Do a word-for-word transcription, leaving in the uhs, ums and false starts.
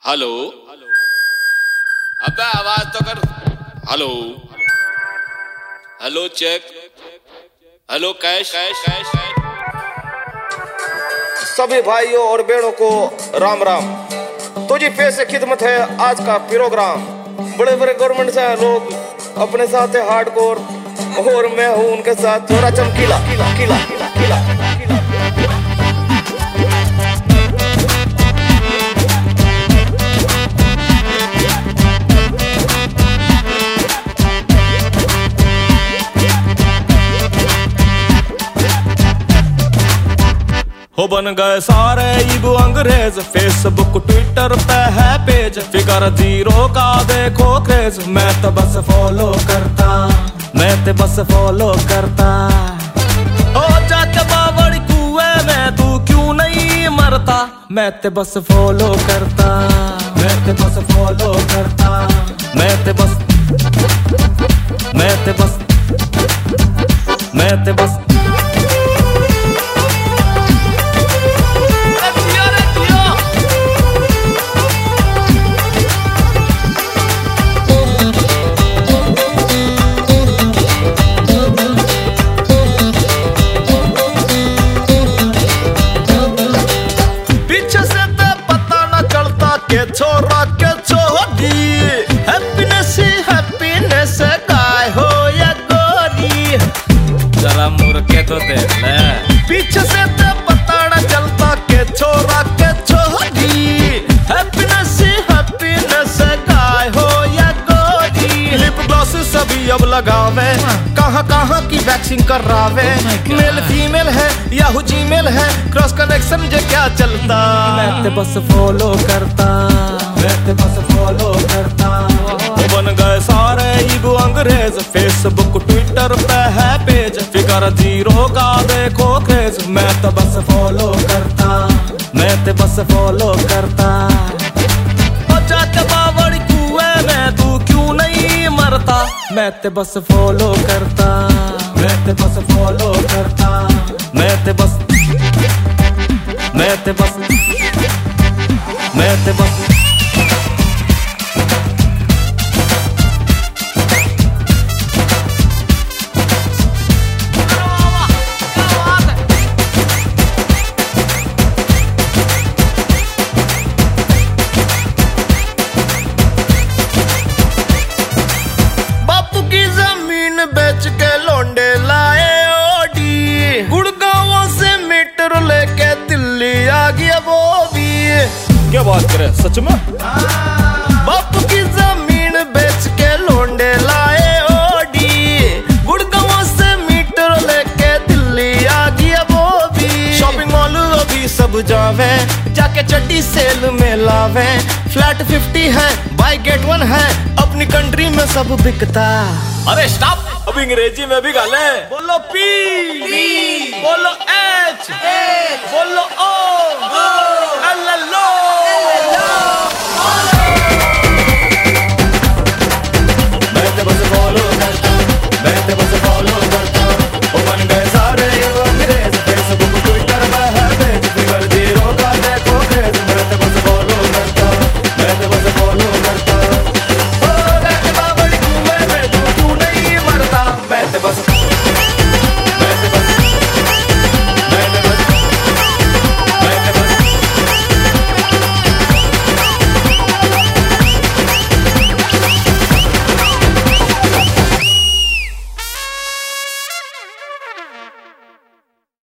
Hello, अबे आवाज तो कर। Hello hello check. Hello cash cash cash. सभी भाइयों और बहनों को राम राम। तुझी पे से खिदमत है आज का प्रोग्राम। बड़े बड़े गवर्नमेंट से लोग अपने साथ है हार्डकोर और मैं हूँ उनके साथ थोड़ा चमकीला किला किला किला किला किला। हो बन गए सारे इब अंग्रेज, फेसबुक ट्विटर पे है पेज, फिगर जीरो का देखो क्रेज। मैं तो बस फॉलो करता, मैं तो बस फॉलो करता। हो जाके बावड़ी कुएं में तू क्यों नहीं मरता। मैं तो बस फॉलो करता, मैं तो बस फॉलो करता। मैं तो बस मैं तो बस मैं तो बस छोरा के छोड़ी। हैप्पीनेस ही हैप्पीनेस गाय हो या गोरी। जरा मुर्के तो देख ले, पीछे से तो पता न चलता के छोरा के छोड़ी। हैप्पीनेस ही हैप्पीनेस गाय हो या गोरी। लिप ग्लॉस सभी अब लगावे, कहाँ कहाँ की वैक्सिंग करावे। मेल फीमेल है याहू जीमेल है, क्रॉस कनेक्शन जो क्या चलता। मैं तो बस फॉलो करता, मैं तो बस फॉलो करता। वो बन गए सारे इब अंग्रेज, फेसबुक ट्विटर पे है पेज, फिगर जीरो का देखो क्रेज। मैं तो बस फॉलो करता, मैं तो बस फॉलो करता। जाके बावड़ी कुएं में तू क्यों नहीं मरता। मैं तो बस फॉलो करता, मैं तो बस फॉलो करता। मैं तो बस मैं तो बस मैं तो बस बेच के लौंडे लाए ओडी। गुड़गांव से मीटर लेके दिल्ली आ गया वो भी। क्या बात करे सच में। बापू की जमीन बेच के लौंडे लाए ओडी। गुड़गांव से मीटर लेके दिल्ली आ गया वो भी। शॉपिंग मॉल अभी सब जावे, जाके चड्डी सेल में लावे। फ्लैट फिफ्टी है बाई गेट वन है, अपनी कंट्री में सब बिकता। अरे स्टॉप, अब अंग्रेजी में भी गाले। बोलो पी, बोलो एच, बोलो ओ।